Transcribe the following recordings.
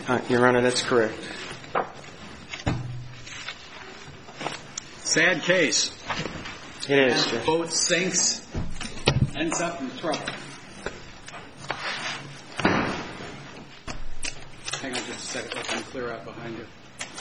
Your Honor, that's correct. Sad case. It is, Judge. Boat sinks, ends up in trouble. Hang on just a second. Let me clear out behind you.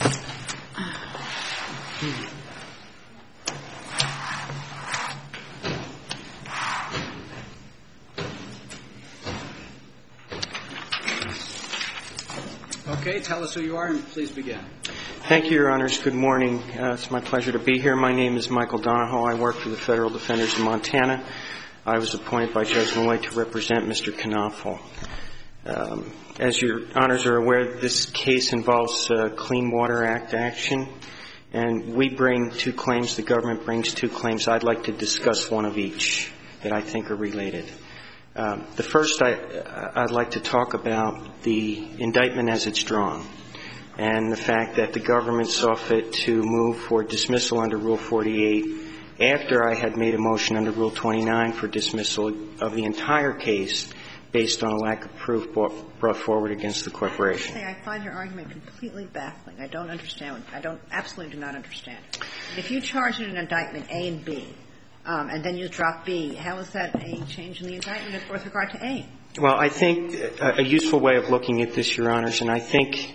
Okay, tell us who you are and please begin. Thank you, Your Honors. Good morning. It's my pleasure to be here. My name is Michael Donahoe. I work for the Federal Defenders of Montana. I was appointed by Judge Malloy to represent Mr. Knopfel. As Your Honors are aware, this case involves Clean Water Act action, and we bring two claims. The government brings two claims. I'd like to discuss one of each that I think are related. The first, I'd like to talk about the indictment as it's drawn and the fact that the government saw fit to move for dismissal under Rule 48 after I had made a motion under Rule 29 for dismissal of the entire case based on a lack of proof brought forward against the corporation. I find your argument completely baffling. I don't understand. Absolutely do not understand. If you charge in an indictment A and B, and then you drop B, how is that a change in the indictment with regard to A? Well, I think a useful way of looking at this, Your Honors, and I think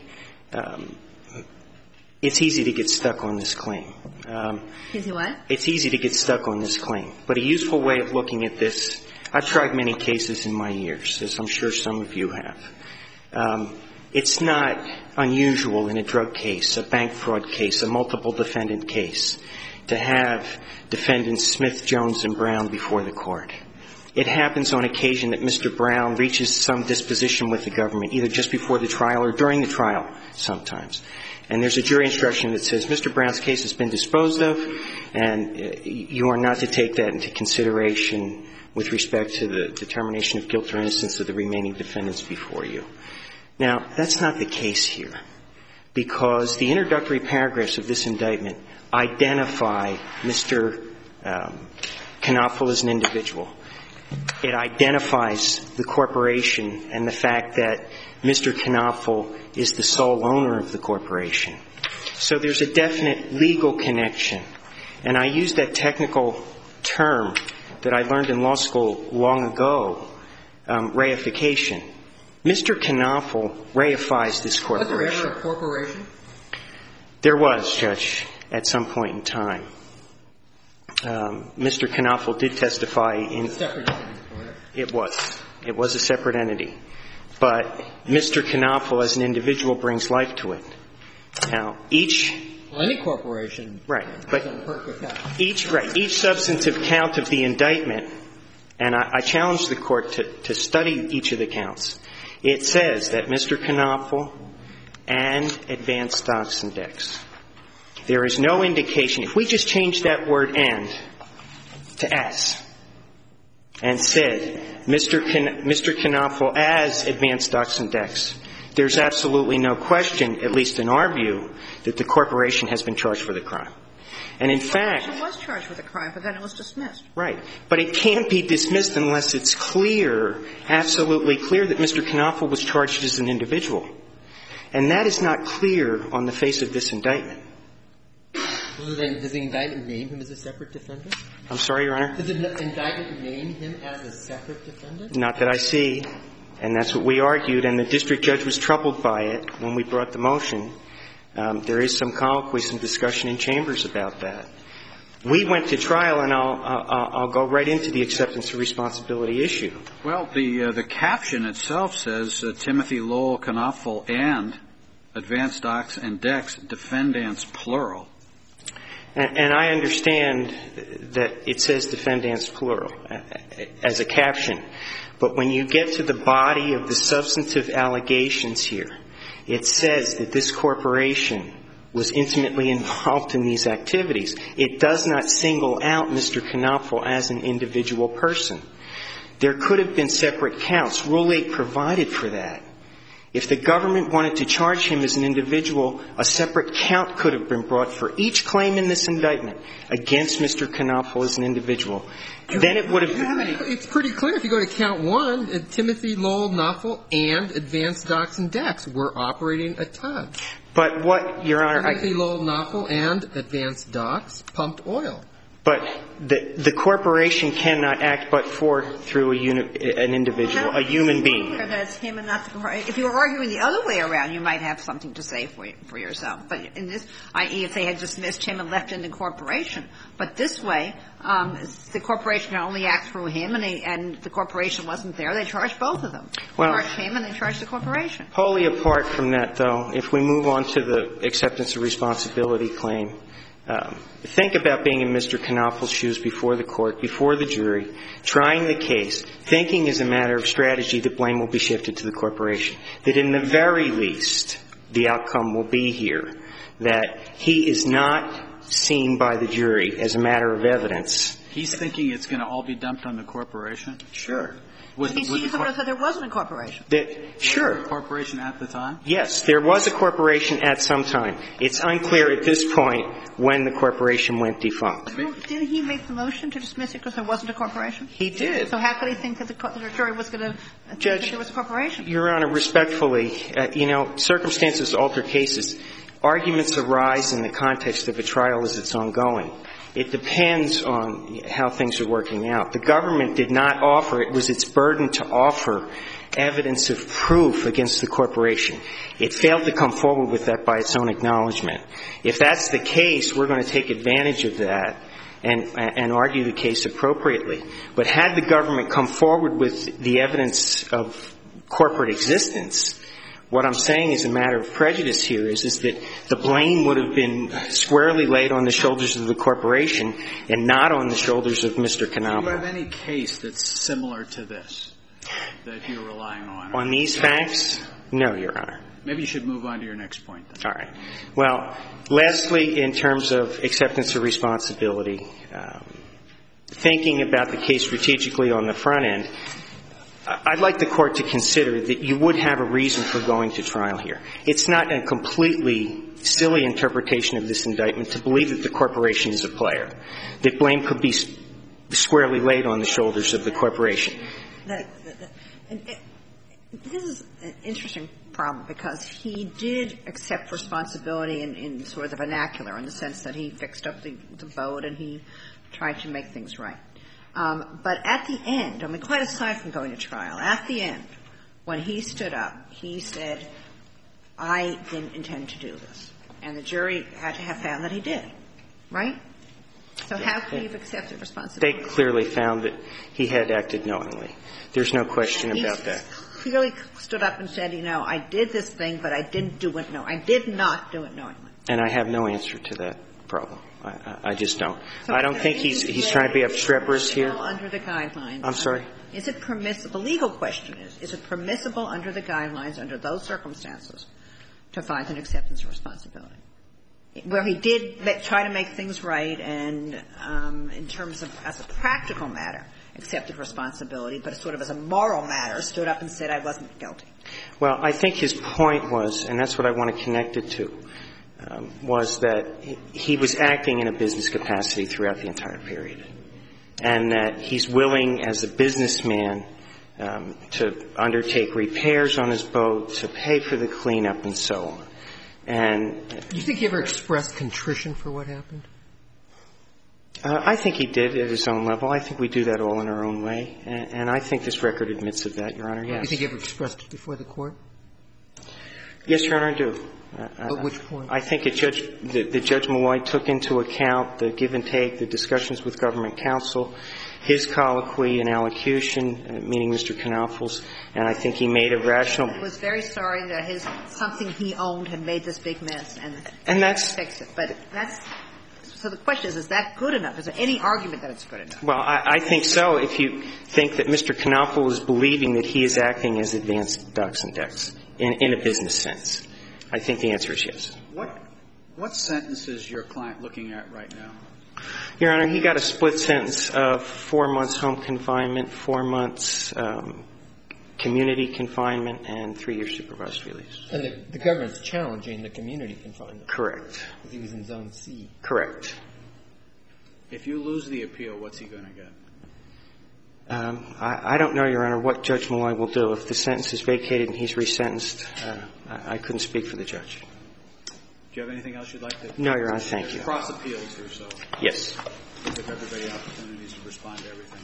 it's easy to get stuck on this claim. Easy what? It's easy to get stuck on this claim. But a useful way of looking at this, I've tried many cases in my years, as I'm sure some of you have. It's not unusual in a drug case, a bank fraud case, a multiple defendant case, to have defendants Smith, Jones, and Brown before the court. It happens on occasion that Mr. Brown reaches some disposition with the government, either just before the trial or during the trial sometimes. And there's a jury instruction that says, Mr. Brown's case has been disposed of, and you are not to take that into consideration with respect to the determination of guilt or innocence of the remaining defendants before you. Now, that's not the case here, because the introductory paragraphs of this indictment identify Mr. Knopfel as an individual. It identifies the corporation and the fact that Mr. Knopfel is the sole owner of the corporation. So there's a definite legal connection. And I use that technical term that I learned in law school long ago, reification. Mr. Knopfel reifies this corporation. Was there ever a corporation? There was, Judge, at some point in time. Mr. Knopfel did testify in... Separate entity, correct? It was. It was a separate entity. But Mr. Knopfel, as an individual, brings life to it. Now, Well, any corporation... Right. Doesn't work with that. Each substantive count of the indictment, and I challenge the Court to study each of the counts. It says that Mr. Knopfel and Advanced Stocks and Decks. There is no indication. If we just change that word "and" to "as" and said Mr. Knopfel as Advanced Stocks and Decks, there's absolutely no question, at least in our view, that the corporation has been charged with a crime. And in fact... It was charged with a crime, but then it was dismissed. Right. But it can't be dismissed unless it's clear, absolutely clear, that Mr. Knopfel was charged as an individual. And that is not clear on the face of this indictment. Does the indictment name him as a separate defendant? I'm sorry, Your Honor? Does the indictment name him as a separate defendant? Not that I see. And that's what we argued. And the district judge was troubled by it when we brought the motion. There is some colloquy, some discussion in chambers about that. We went to trial, and I'll go right into the acceptance of responsibility issue. Well, the caption itself says Timothy Lowell Knopfel and Advanced Stocks and Decks, defendants plural. And I understand that it says defendants plural as a caption. But when you get to the body of the substantive allegations here, it says that this corporation was intimately involved in these activities. It does not single out Mr. Knopfel as an individual person. There could have been separate counts. Rule 8 provided for that. If the government wanted to charge him as an individual, a separate count could have been brought for each claim in this indictment against Mr. Knopfel as an individual. Then it would have been. It's pretty clear if you go to count 1, Timothy Lowell Knopfel and Advanced Docks and Decks were operating a tug. But what, Your Honor, Timothy Lowell Knopfel and Advanced Docks pumped oil. But the corporation cannot act but through an individual, a human being. That it's him and not the corporation. If you were arguing the other way around, you might have something to say for yourself. But in this, i.e., if they had dismissed him and left in the corporation. But this way, the corporation can only act through him, and the corporation wasn't there. They charged both of them. They charged him and they charged the corporation. Wholly apart from that, though, if we move on to the acceptance of responsibility claim, think about being in Mr. Knopfel's shoes before the court, before the jury, trying the case, thinking as a matter of strategy that blame will be shifted to the corporation, that in the very least the outcome will be here, that he is not seen by the jury as a matter of evidence. He's thinking it's going to all be dumped on the corporation? Sure. He sees that there wasn't a corporation. Sure. Was there a corporation at the time? Yes, there was a corporation at some time. It's unclear at this point when the corporation went defunct. Didn't he make the motion to dismiss it because there wasn't a corporation? He did. So how could he think that the jury was going to think that there was a corporation? Your Honor, respectfully, circumstances alter cases. Arguments arise in the context of a trial as it's ongoing. It depends on how things are working out. The government did not offer, it was its burden to offer evidence of proof against the corporation. It failed to come forward with that by its own acknowledgement. If that's the case, we're going to take advantage of that and argue the case appropriately. But had the government come forward with the evidence of corporate existence, what I'm saying as a matter of prejudice here is that the blame would have been squarely laid on the shoulders of the corporation and not on the shoulders of Mr. Knopfel. Do you have any case that's similar to this that you're relying on? On these facts? No, Your Honor. Maybe you should move on to your next point then. All right. Well, lastly, in terms of acceptance of responsibility, thinking about the case strategically on the front end, I'd like the Court to consider that you would have a reason for going to trial here. It's not a completely silly interpretation of this indictment to believe that the corporation is a player, that blame could be squarely laid on the shoulders of the corporation. This is an interesting problem because he did accept responsibility in sort of the vernacular in the sense that he fixed up the boat and he tried to make things right. But at the end, I mean, quite aside from going to trial, at the end, when he stood up, he said, I didn't intend to do this. And the jury had to have found that he did. Right? So how could he have accepted responsibility? They clearly found that he had acted knowingly. There's no question about that. He clearly stood up and said, I did this thing, but I didn't do it knowingly. I did not do it knowingly. And I have no answer to that problem. I just don't. I don't think he's trying to be obstreperous here. Under the guidelines. I'm sorry? Is it permissible? The legal question is it permissible under the guidelines, under those circumstances, to find an acceptance of responsibility? Where he did try to make things right and in terms of, as a practical matter, accepted responsibility, but sort of as a moral matter, stood up and said, I wasn't guilty. Well, I think his point was, and that's what I want to connect it to, was that he was acting in a business capacity throughout the entire period, and that he's willing as a businessman to undertake repairs on his boat, to pay for the cleanup and so on. And do you think he ever expressed contrition for what happened? I think he did at his own level. I think we do that all in our own way, and I think this record admits of that, Your Honor, yes. Do you think he ever expressed it before the Court? Yes, Your Honor, I do. At which point? I think that Judge Malloy took into account the give and take, the discussions with government counsel, his colloquy and allocution, meaning Mr. Knopfel's, and I think he made a rational. He was very sorry that something he owned had made this big mess, and that's fix it. But that's so. The question is that good enough? Is there any argument that it's good enough? Well, I think so. If you think that Mr. Knopfel is believing that he is acting as Advanced Docks and Decks in a business sense, I think the answer is yes. What sentence is your client looking at right now? Your Honor, he got a split sentence of 4 months home confinement, 4 months community confinement and 3-year supervised release. And the government's challenging the community confinement. Correct. Because he was in Zone C. Correct. If you lose the appeal, what's he going to get? I don't know, Your Honor, what Judge Malloy will do. If the sentence is vacated and he's resentenced, I couldn't speak for the judge. Do you have anything else you'd like to? No, Your Honor, thank you. Cross appeals or so. Yes. Give everybody opportunities to respond to everything.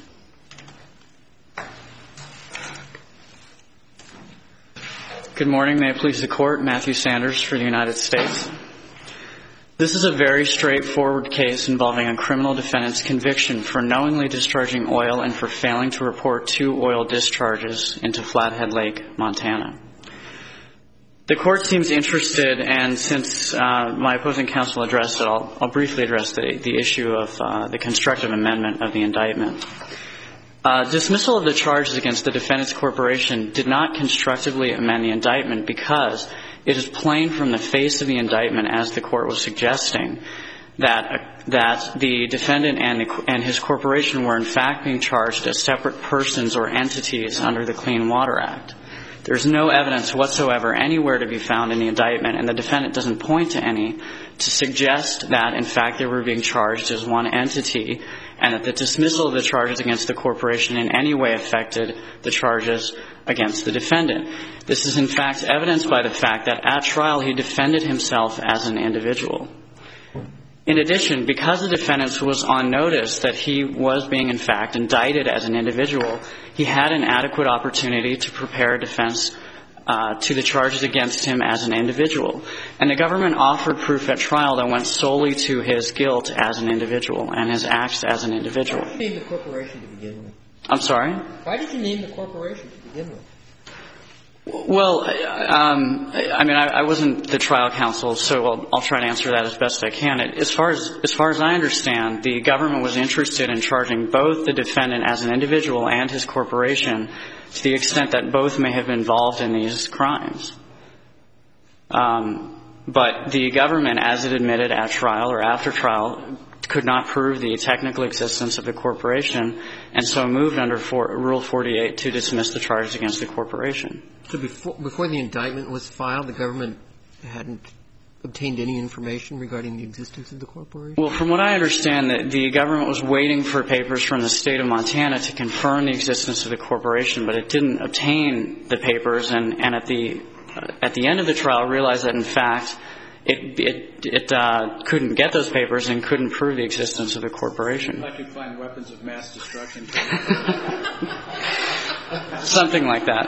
Good morning. May it please the Court. Matthew Sanders for the United States. This is a very straightforward case involving a criminal defendant's conviction for knowingly discharging oil and for failing to report 2 oil discharges into Flathead Lake, Montana. The Court seems interested, and since my opposing counsel addressed it, I'll briefly address the issue of the constructive amendment of the indictment. Dismissal of the charges against the defendant's corporation did not constructively amend the indictment because it is plain from the face of the indictment, as the Court was suggesting, that the defendant and his corporation were in fact being charged as separate persons or entities under the Clean Water Act. There's no evidence whatsoever anywhere to be found in the indictment, and the defendant doesn't point to any to suggest that, in fact, they were being charged as one entity and that the dismissal of the charges against the corporation in any way affected the charges against the defendant. This is, in fact, evidenced by the fact that at trial he defended himself as an individual. In addition, because the defendant was on notice that he was being, in fact, indicted as an individual, he had an adequate opportunity to prepare a defense to the charges against him as an individual. And the government offered proof at trial that went solely to his guilt as an individual and his acts as an individual. Why did you name the corporation to begin with? I'm sorry? Why did you name the corporation to begin with? Well, I wasn't the trial counsel, so I'll try to answer that as best I can. As far as I understand, the government was interested in charging both the defendant as an individual and his corporation to the extent that both may have been involved in these crimes. But the government, as it admitted at trial or after trial, could not prove the technical existence of the corporation, and so moved under Rule 48 to dismiss the charges against the corporation. So before the indictment was filed, the government hadn't obtained any information regarding the existence of the corporation? Well, from what I understand, the government was waiting for papers from the state of Montana to confirm the existence of the corporation, but it didn't obtain the papers, and at the end of the trial realized that, in fact, it couldn't get those papers and couldn't prove the existence of the corporation. Like you find weapons of mass destruction. Something like that.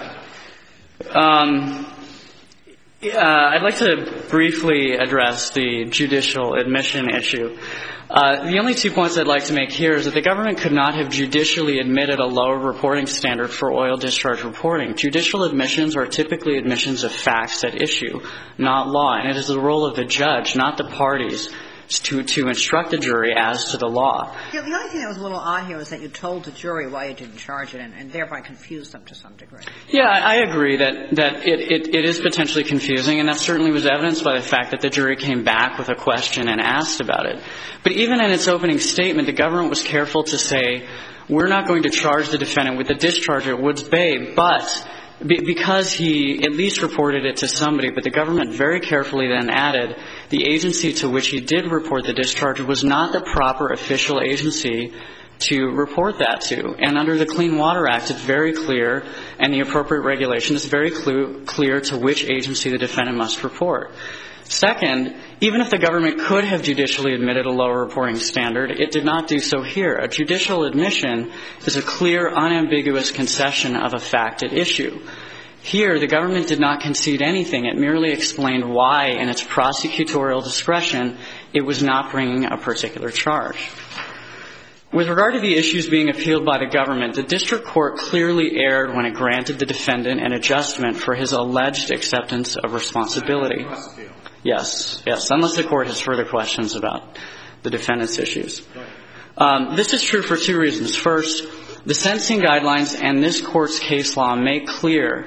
I'd like to briefly address the judicial admission issue. The only 2 points I'd like to make here is that the government could not have judicially admitted a lower reporting standard for oil discharge reporting. Judicial admissions are typically admissions of facts at issue, not law, and it is the role of the judge, not the parties, to instruct the jury as to the law. Yeah, the only thing that was a little odd here was that you told the jury why you didn't charge it and thereby confused them to some degree. Yeah, I agree that it is potentially confusing, and that certainly was evidenced by the fact that the jury came back with a question and asked about it. But even in its opening statement, the government was careful to say, we're not going to charge the defendant with a discharge at Woods Bay, but because he at least reported it to somebody, but the government very carefully then added the agency to which he did report the discharge was not the proper official agency to report that to. And under the Clean Water Act, it's very clear, and the appropriate regulation is very clear to which agency the defendant must report. Second, even if the government could have judicially admitted a lower reporting standard, it did not do so here. A judicial admission is a clear, unambiguous concession of a fact at issue. Here, the government did not concede anything. It merely explained why, in its prosecutorial discretion, it was not bringing a particular charge. With regard to the issues being appealed by the government, the district court clearly erred when it granted the defendant an adjustment for his alleged acceptance of responsibility. Yes, unless the court has further questions about the defendant's issues. This is true for 2 reasons. First, the sentencing guidelines and this court's case law make clear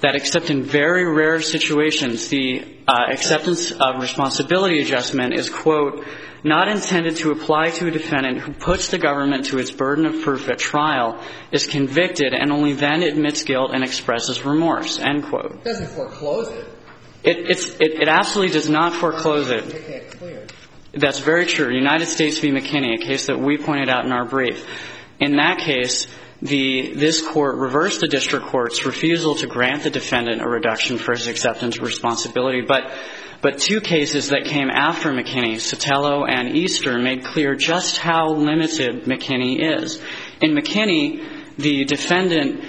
that except in very rare situations, the acceptance of responsibility adjustment is, quote, not intended to apply to a defendant who puts the government to its burden of proof at trial, is convicted, and only then admits guilt and expresses remorse, end quote. It doesn't foreclose it. It absolutely does not foreclose it. Make that clear. That's very true. United States v. McKinney, a case that we pointed out in our brief. In that case, this court reversed the district court's refusal to grant the defendant a reduction for his acceptance of responsibility. But two cases that came after McKinney, Sotelo and Easter, made clear just how limited McKinney is. In McKinney, the defendant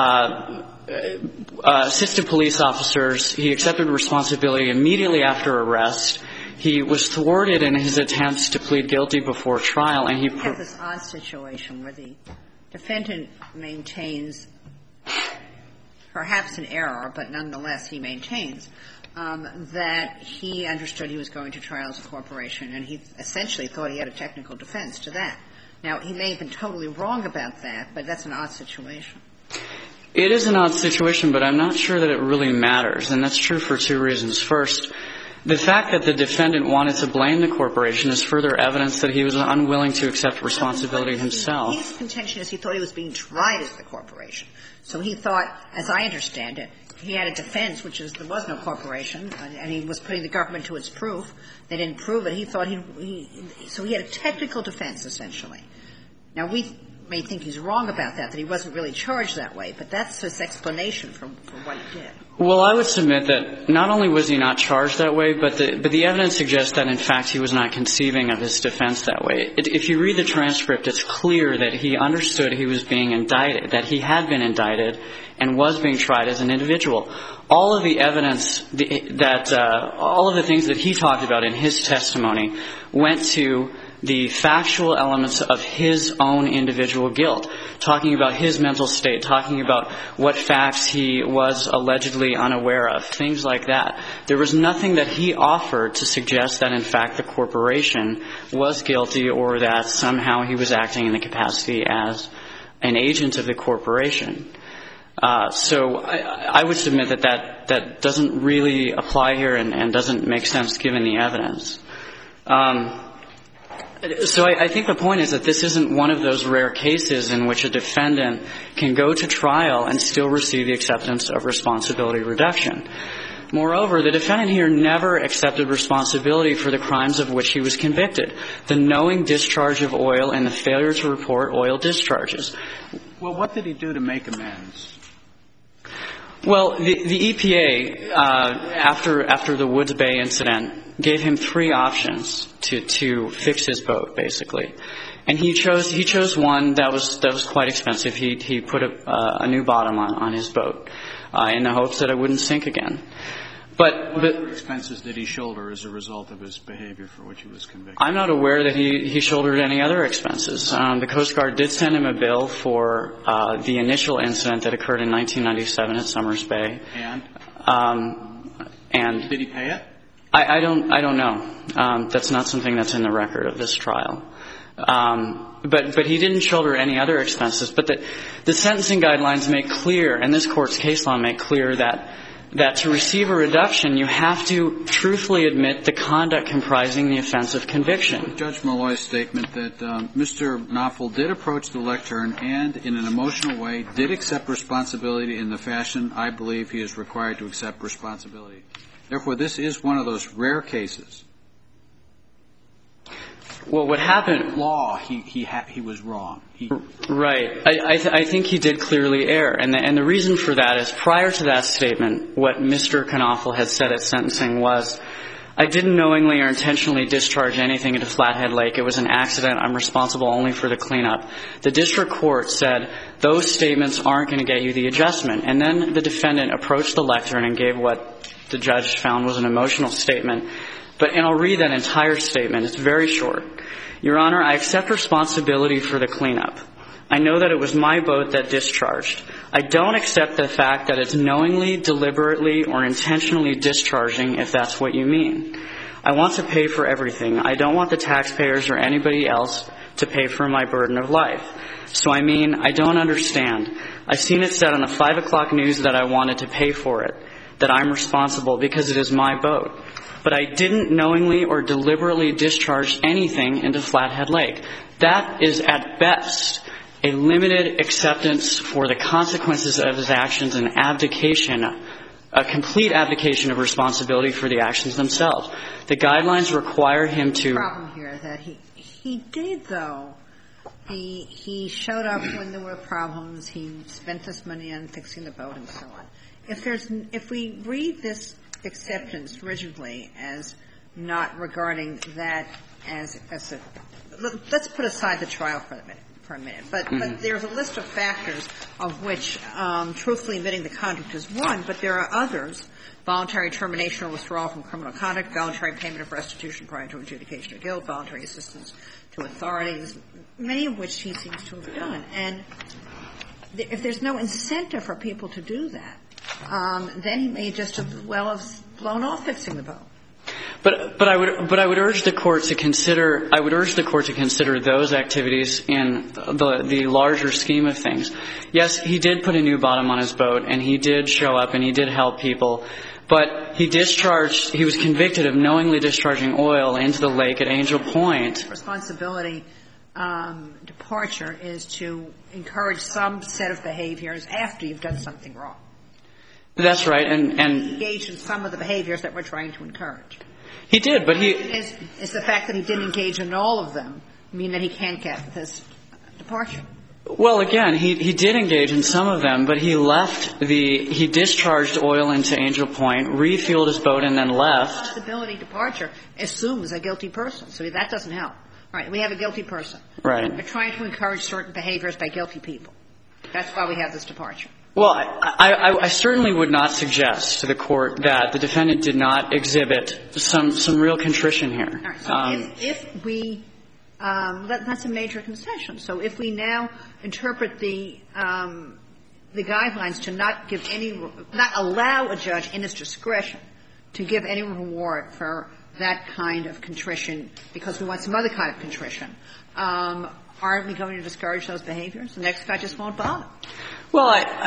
assisted police officers. He accepted responsibility immediately after arrest. He was thwarted in his attempts to plead guilty before trial, and he have this odd situation where the defendant maintains perhaps an error, but nonetheless he maintains that he understood he was going to trial as a corporation, and he essentially thought he had a technical defense to that. Now, he may have been totally wrong about that, but that's an odd situation. It is an odd situation, but I'm not sure that it really matters, and that's true for two reasons. First, the fact that the defendant wanted to blame the corporation is further evidence that he was unwilling to accept responsibility himself. His contention is he thought he was being tried as the corporation. So he thought, as I understand it, he had a defense, which is there was no corporation, and he was putting the government to its proof. They didn't prove it. He thought so he had a technical defense, essentially. Now, we may think he's wrong about that he wasn't really charged that way, but that's his explanation for what he did. Well, I would submit that not only was he not charged that way, but the evidence suggests that, in fact, he was not conceiving of his defense that way. If you read the transcript, it's clear that he understood he was being indicted, that he had been indicted and was being tried as an individual. All of the evidence all of the things that he talked about in his testimony went to the factual elements of his own individual guilt, talking about his mental state, talking about what facts he was allegedly unaware of, things like that. There was nothing that he offered to suggest that, in fact, the corporation was guilty or that somehow he was acting in the capacity as an agent of the corporation. So I would submit that doesn't really apply here and doesn't make sense given the evidence. So I think the point is that this isn't one of those rare cases in which a defendant can go to trial and still receive the acceptance of responsibility reduction. Moreover, the defendant here never accepted responsibility for the crimes of which he was convicted, the knowing discharge of oil and the failure to report oil discharges. Well, what did he do to make amends? Well, the EPA, after the Woods Bay incident, gave him three options to fix his boat, basically. And he chose one that was quite expensive. He put a new bottom on his boat in the hopes that it wouldn't sink again. What other expenses did he shoulder as a result of his behavior for which he was convicted? I'm not aware that he shouldered any other expenses. The Coast Guard did send him a bill for the initial incident that occurred in 1997 at Summers Bay. And did he pay it? I don't know. That's not something that's in the record of this trial. But he didn't shoulder any other expenses. But the sentencing guidelines make clear, and this Court's case law make clear, that to receive a reduction, you have to truthfully admit the conduct comprising the offense of conviction. Judge Malloy's statement that Mr. Knopfel did approach the lectern and, in an emotional way, did accept responsibility in the fashion I believe he is required to accept responsibility. Therefore, this is one of those rare cases. Well, what happened? Law, he was wrong. Right. I think he did clearly err. And the reason for that is, prior to that statement, what Mr. Knopfel had said at sentencing was, I didn't knowingly or intentionally discharge anything into Flathead Lake. It was an accident. I'm responsible only for the cleanup. The district court said those statements aren't going to get you the adjustment. And then the defendant approached the lectern and gave what the judge found was an emotional statement. And I'll read that entire statement. It's very short. Your Honor, I accept responsibility for the cleanup. I know that it was my boat that discharged. I don't accept the fact that it's knowingly, deliberately, or intentionally discharging, if that's what you mean. I want to pay for everything. I don't want the taxpayers or anybody else to pay for my burden of life. So I mean, I don't understand. I've seen it said on the 5 o'clock news that I wanted to pay for it, that I'm responsible because it is my boat. But I didn't knowingly or deliberately discharge anything into Flathead Lake. That is, at best, a limited acceptance for the consequences of his actions and abdication, a complete abdication of responsibility for the actions themselves. The guidelines require him to... The problem here is that he did, though. He showed up when there were problems. He spent this money on fixing the boat and so on. If we read this acceptance rigidly as not regarding that as a let's put aside the trial for a minute. But there's a list of factors of which truthfully admitting the conduct is one, but there are others: voluntary termination or withdrawal from criminal conduct, voluntary payment of restitution prior to adjudication of guilt, voluntary assistance to authorities, many of which he seems to have done. And if there's no incentive for people to do that, then he may just as well have blown off fixing the boat. But I would urge the court to consider those activities in the larger scheme of things. Yes, he did put a new bottom on his boat, and he did show up and he did help people. But he was convicted of knowingly discharging oil into the lake at Angel Point. Responsibility departure is to encourage some set of behaviors after you've done something wrong. That's right, and engaged in some of the behaviors that we're trying to encourage. He did, but is the fact that he didn't engage in all of them mean that he can't get this departure? Well, again, he did engage in some of them, but he discharged oil into Angel Point, refueled his boat, and then left. Responsibility departure assumes a guilty person, so that doesn't help. All right, we have a guilty person. Right. We're trying to encourage certain behaviors by guilty people. That's why we have this departure. Well, I certainly would not suggest to the court that the defendant did not exhibit some real contrition here. All right, so if we that's a major concession. So if we now interpret the guidelines to not allow a judge in his discretion to give any reward for that kind of contrition because we want some other kind of contrition, aren't we going to discourage those behaviors? The next guy just won't bother. Well,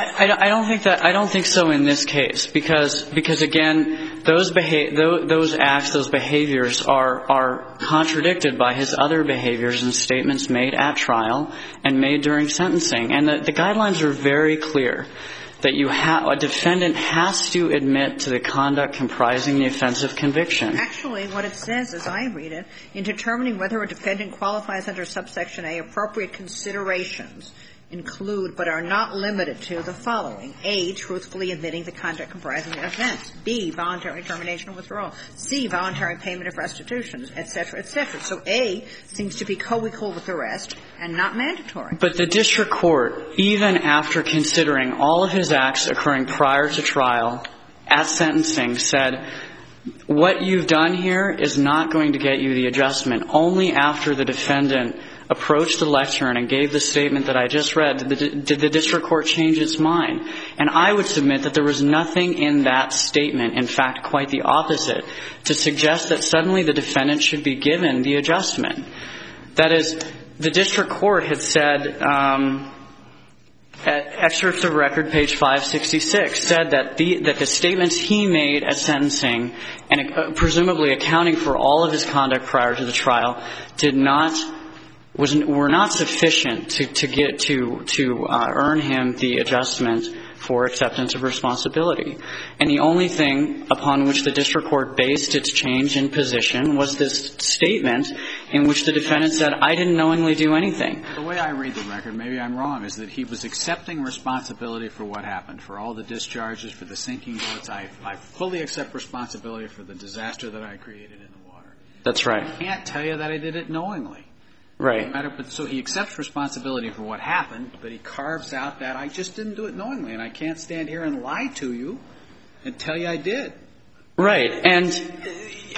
I don't think so in this case because again, those acts, those behaviors are contradicted by his other behaviors and statements made at trial and made during sentencing. And the guidelines are very clear that a defendant has to admit to the conduct comprising the offense of conviction. Actually, what it says, as I read it, in determining whether a defendant qualifies under subsection A, appropriate considerations include but are not limited to the following: A, truthfully admitting the conduct comprising the offense; B, voluntary termination or withdrawal; C, voluntary payment of restitution, et cetera, et cetera. So A seems to be co-equal with the rest and not mandatory. But the district court, even after considering all of his acts occurring prior to trial, at sentencing, said, what you've done here is not going to get you the adjustment. Only after the defendant approached the lectern and gave the statement that I just read did the district court change its mind. And I would submit that there was nothing in that statement, in fact, quite the opposite, to suggest that suddenly the defendant should be given the adjustment. That is, the district court had said, at excerpts of record, page 566, said that the statements he made at sentencing, and presumably accounting for all of his conduct prior to the trial, were not sufficient to earn him the adjustment for acceptance of responsibility. And the only thing upon which the district court based its change in position was this statement in which the defendant said, I didn't knowingly do anything. The way I read the record, maybe I'm wrong, is that he was accepting responsibility for what happened, for all the discharges, for the sinking boats. I fully accept responsibility for the disaster that I created in the water. That's right. I can't tell you that I did it knowingly. Right. So he accepts responsibility for what happened, but he carves out that I just didn't do it knowingly, and I can't stand here and lie to you and tell you I did. Right. And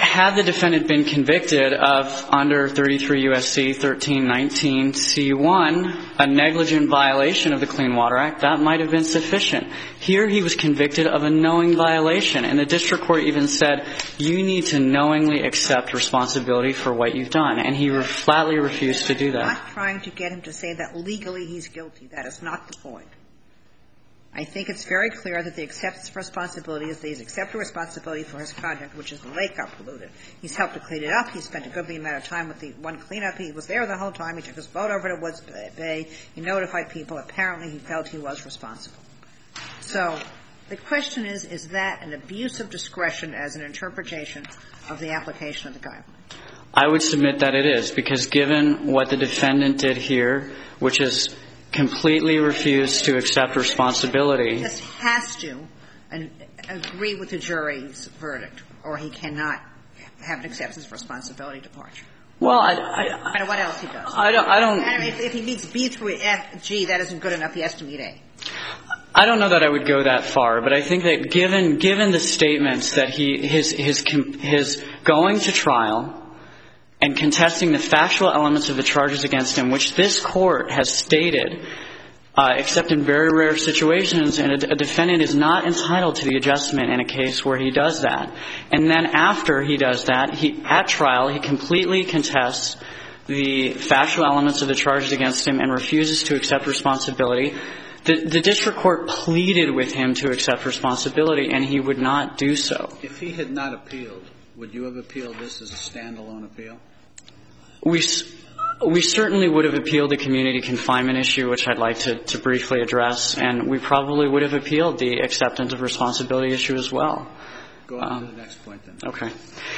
had the defendant been convicted of under 33 U.S.C. 1319 C1, a negligent violation of the Clean Water Act, that might have been sufficient. Here he was convicted of a knowing violation, and the district court even said, you need to knowingly accept responsibility for what you've done, and he flatly refused to do that. I'm not trying to get him to say that legally he's guilty. That is not the point. I think it's very clear that the acceptance of responsibility is that he's accepted responsibility for his conduct, which is the lake got polluted. He's helped to clean it up. He spent a good amount of time with the one cleanup. He was there the whole time. He took his boat over to Woods Bay. He notified people. Apparently, he felt he was responsible. So the question is that an abuse of discretion as an interpretation of the application of the guidelines? I would submit that it is, because given what the defendant did here, which is completely refused to accept responsibility. He just has to agree with the jury's verdict, or he cannot have an acceptance of responsibility departure. Well, No matter what else he does. I don't. If he meets B through F, G, that isn't good enough. He has to meet A. I don't know that I would go that far, but I think that given the statements that his going to trial and contesting the factual elements of the charges against him, which this court has stated, except in very rare situations, and a defendant is not entitled to the adjustment in a case where he does that. And then after he does that, at trial, he completely contests the factual elements of the charges against him and refuses to accept responsibility. The district court pleaded with him to accept responsibility, and he would not do so. If he had not appealed, would you have appealed this as a standalone appeal? We certainly would have appealed the community confinement issue, which I'd like to briefly address, and we probably would have appealed the acceptance of responsibility issue as well. Go on to the next point, then. Okay.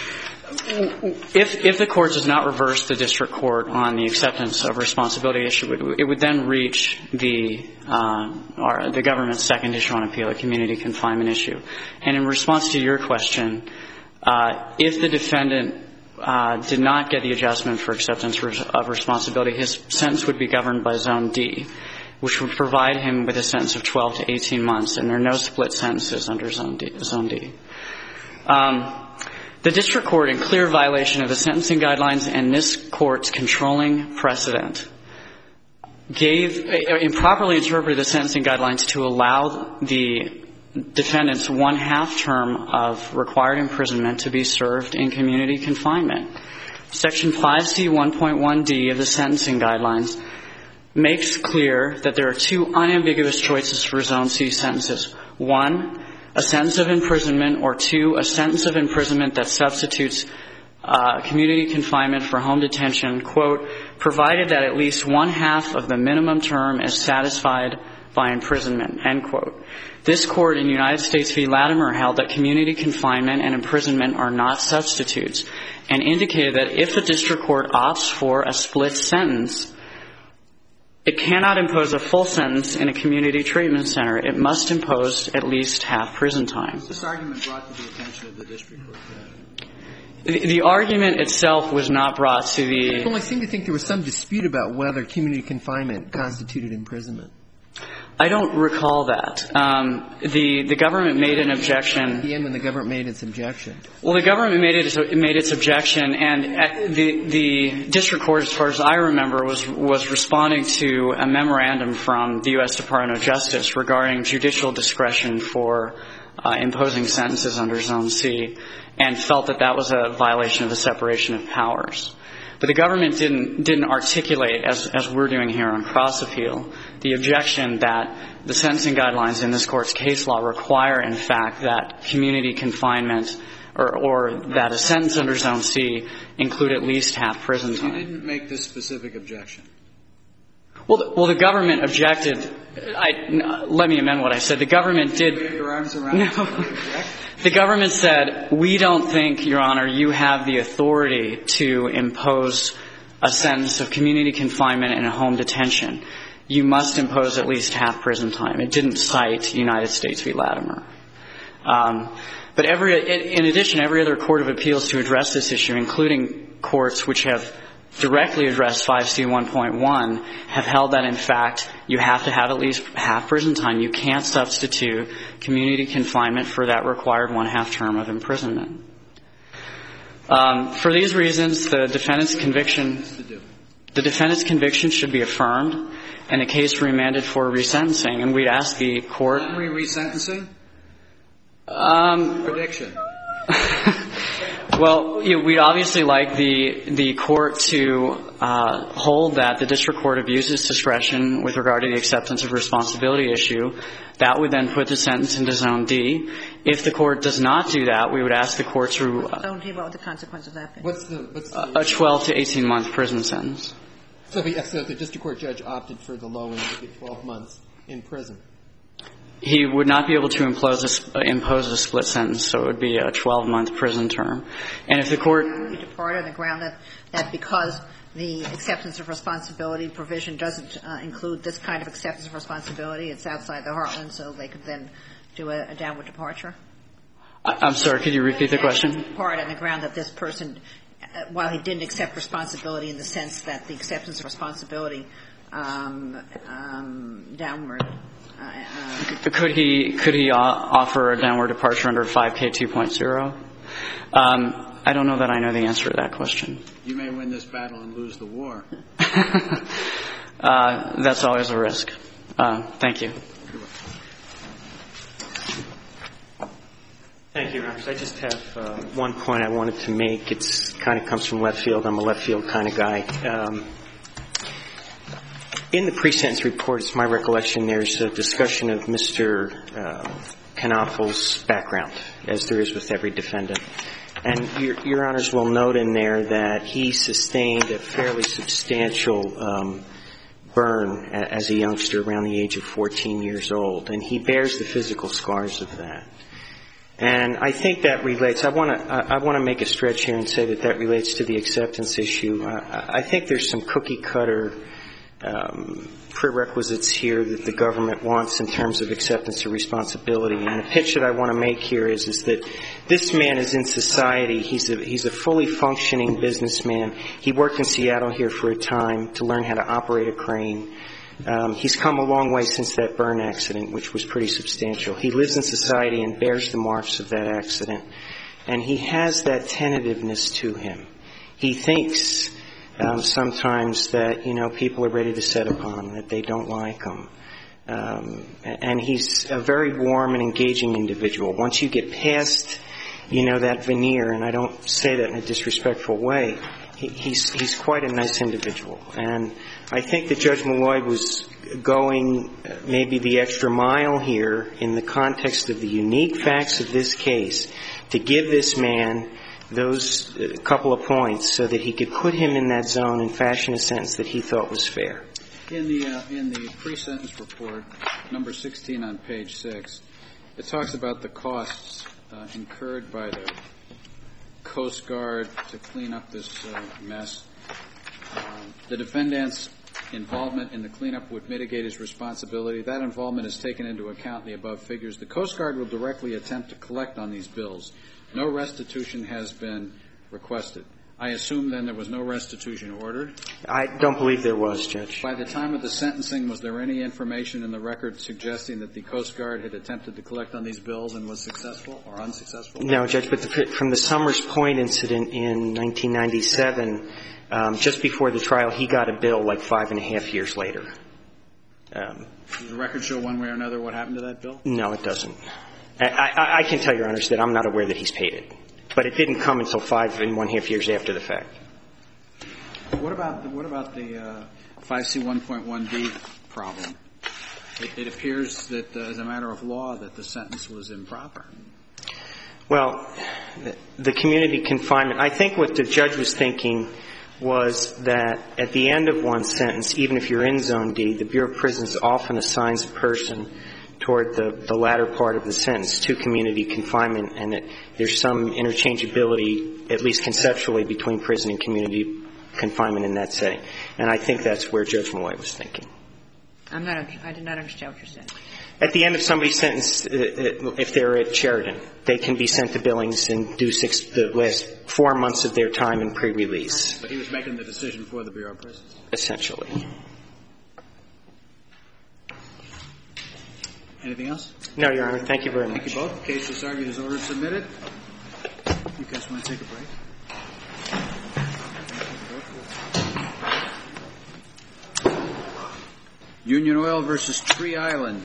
If the court does not reverse the district court on the acceptance of responsibility issue, it would then reach the government's second issue on appeal, the community confinement issue. And in response to your question, if the defendant did not get the adjustment for acceptance of responsibility, his sentence would be governed by Zone D, which would provide him with a sentence of 12 to 18 months, and there are no split sentences under Zone D. The district court, in clear violation of the sentencing guidelines and this court's controlling precedent, improperly interpreted the sentencing guidelines to allow the defendant's one-half term of required imprisonment to be served in community confinement. Section 5C1.1D of the sentencing guidelines makes clear that there are two unambiguous choices for Zone C sentences. One, a sentence of imprisonment, or two, a sentence of imprisonment that substitutes community confinement for home detention, quote, provided that at least one-half of the minimum term is satisfied by imprisonment, end quote. This court in United States v. Latimer held that community confinement and imprisonment are not substitutes, and indicated that if a district court opts for a split sentence, it cannot impose a full sentence in a community treatment center. It must impose at least half prison time. Was this argument brought to the attention of the district court? The argument itself was not brought to the... Well, I seem to think there was some dispute about whether community confinement constituted imprisonment. I don't recall that. The government made an objection. At the end when the government made its objection. Well, the government made its objection, and the district court, as far as I remember, was responding to a memorandum from the U.S. Department of Justice regarding judicial discretion for imposing sentences under Zone C, and felt that that was a violation of the separation of powers. But the government didn't articulate, as we're doing here on cross-appeal, the objection that the sentencing guidelines in this court's case law require, in fact, that community confinement or that a sentence under Zone C include at least half prison time. You didn't make this specific objection. Well, the government objected. Let me amend what I said. The government did. Put your arms around No. The government said, we don't think, Your Honor, you have the authority to impose a sentence of community confinement and a home detention. You must impose at least half prison time. It didn't cite United States v. Latimer. But in addition, every other court of appeals to address this issue, including courts which have directly addressed 5C1.1, have held that, in fact, you have to have at least half prison time. You can't substitute community confinement for that required one-half term of imprisonment. For these reasons, the defendant's conviction should be affirmed and the case remanded for resentencing. And we'd ask the court. Resentencing? Prediction. Well, we'd obviously like the court to hold that the district court abuses discretion with regard to the acceptance of responsibility issue. That would then put the sentence into Zone D. If the court does not do that, we would ask the court to Zone D, what would the consequence of that be? What's the a 12 to 18-month prison sentence. So if the district court judge opted for the low end, it would be 12 months in prison. He would not be able to impose a split sentence, so it would be a 12-month prison term. And if the court We depart on the ground that because the acceptance of responsibility provision doesn't include this kind of acceptance of responsibility, it's outside the heartland, so they could then do a downward departure? I'm sorry, could you repeat the question? Depart on the ground that this person, while he didn't accept responsibility in the sense that the acceptance of responsibility downward. Could he offer a downward departure under 5K 2.0? I don't know that I know the answer to that question. You may win this battle and lose the war. That's always a risk. Thank you. Thank you, Your Honors. I just have one point I wanted to make. It kind of comes from left field. I'm a left field kind of guy. In the pre-sentence report, it's my recollection, there's a discussion of Mr. Knopfel's background, as there is with every defendant. And Your Honors will note in there that he sustained a fairly substantial burn as a youngster around the age of 14 years old. And he bears the physical scars of that. And I think that relates. I want to make a stretch here and say that relates to the acceptance issue. I think there's some cookie-cutter prerequisites here that the government wants in terms of acceptance of responsibility. And the pitch that I want to make here is that this man is in society. He's a fully functioning businessman. He worked in Seattle here for a time to learn how to operate a crane. He's come a long way since that burn accident, which was pretty substantial. He lives in society and bears the marks of that accident. And he has that tentativeness to him. He thinks sometimes that, people are ready to set upon him, that they don't like him. And he's a very warm and engaging individual. Once you get past, that veneer, and I don't say that in a disrespectful way, he's quite a nice individual. And I think that Judge Malloy was going maybe the extra mile here in the context of the unique facts of this case to give this man those couple of points so that he could put him in that zone and fashion a sentence that he thought was fair. In the pre-sentence report, number 16 on page 6, it talks about the costs incurred by the Coast Guard to clean up this mess. The defendant's involvement in the cleanup would mitigate his responsibility. That involvement is taken into account in the above figures. The Coast Guard will directly attempt to collect on these bills. No restitution has been requested. I assume, then, there was no restitution ordered? I don't believe there was, Judge. By the time of the sentencing, was there any information in the record suggesting that the Coast Guard had attempted to collect on these bills and was successful or unsuccessful? No, Judge, but from the Summers Point incident in 1997, just before the trial, he got a bill like 5.5 years later. Does the record show one way or another what happened to that bill? No, it doesn't. I can tell Your Honors that I'm not aware that he's paid it. But it didn't come until 5.5 years after the fact. What about the 5C1.1b problem? It appears that, as a matter of law, that the sentence was improper. Well, the community confinement, I think what the judge was thinking was that at the end of one sentence, even if you're in Zone D, the Bureau of Prisons often assigns a person toward the latter part of the sentence to community confinement, and that there's some interchangeability, at least conceptually, between prison and community confinement in that setting. And I think that's where Judge Malloy was thinking. I did not understand what you're saying. At the end of somebody's sentence, if they're at Sheridan, they can be sent to Billings and do the last 4 months of their time in pre-release. But he was making the decision for the Bureau of Prisons? Essentially. Anything else? No, Your Honor. Thank you very much. Thank you both. The case is argued as ordered submitted. You guys want to take a break? Union Oil versus Tree Island.